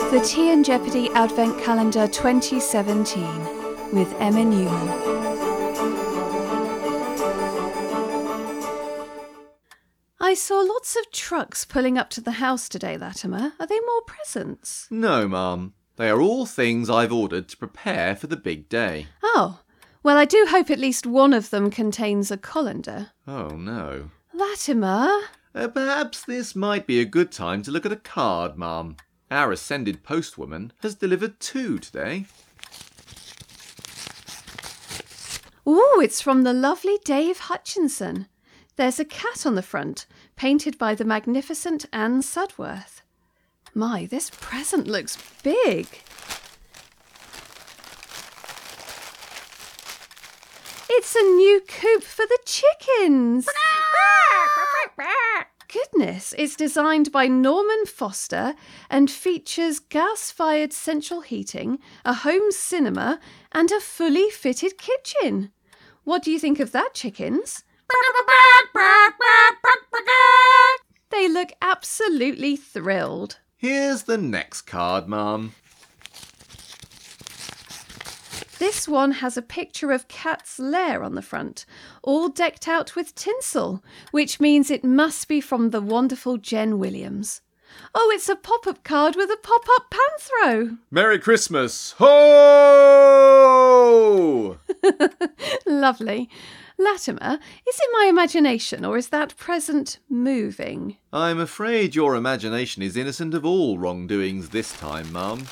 The Tea and Jeopardy Advent Calendar 2017 with Emma Newman. I saw lots of trucks pulling up to the house today, Latimer. Are they more presents? No, Mum. They are all things I've ordered to prepare for the big day. Oh, well, I do hope at least one of them contains a colander. Oh, no. Latimer? Perhaps this might be a good time to look at a card, Mum. Our ascended postwoman has delivered 2 today. Ooh, it's from the lovely Dave Hutchinson. There's a cat on the front, painted by the magnificent Anne Sudworth. My, this present looks big. It's a new coop for the chickens. Goodness, it's designed by Norman Foster and features gas-fired central heating, a home cinema, and a fully fitted kitchen. What do you think of that, chickens? They look absolutely thrilled. Here's the next card, Mum. This one has a picture of Cat's lair on the front, all decked out with tinsel, which means it must be from the wonderful Jen Williams. Oh, it's a pop-up card with a pop-up panthro. Merry Christmas! Ho! Lovely. Latimer, is it my imagination or is that present moving? I'm afraid your imagination is innocent of all wrongdoings this time, Mum.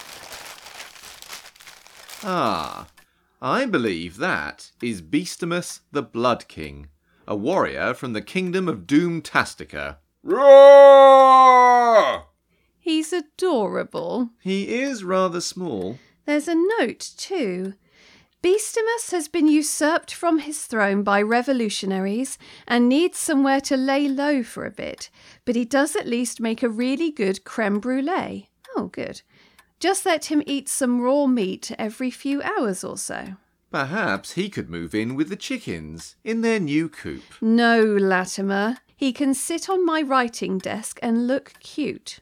Ah, I believe that is Beastimus the Blood King, a warrior from the kingdom of Doomtastica. Roar! He's adorable. He is rather small. There's a note too. Beastimus has been usurped from his throne by revolutionaries and needs somewhere to lay low for a bit, but he does at least make a really good creme brulee. Oh, good. Just let him eat some raw meat every few hours or so. Perhaps he could move in with the chickens in their new coop. No, Latimer. He can sit on my writing desk and look cute.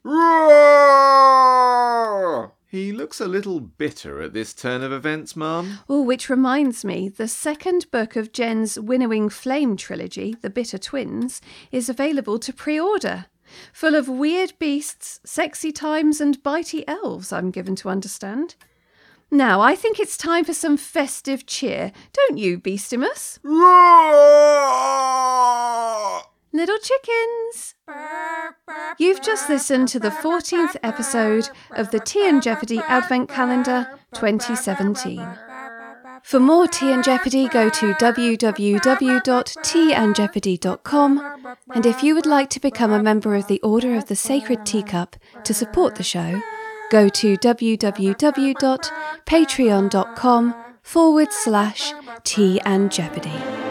Roar! He looks a little bitter at this turn of events, Mum. Oh, which reminds me, the second book of Jen's Winnowing Flame trilogy, The Bitter Twins, is available to pre-order. Full of weird beasts, sexy times and bitey elves, I'm given to understand. Now, I think it's time for some festive cheer, don't you, Beastimus? Roar! Little chickens! You've just listened to the 14th episode of the Tea and Jeopardy Advent Calendar 2017. For more Tea and Jeopardy, go to www.teaandjeopardy.com, and if you would like to become a member of the Order of the Sacred Teacup to support the show, go to www.patreon.com/Tea and Jeopardy.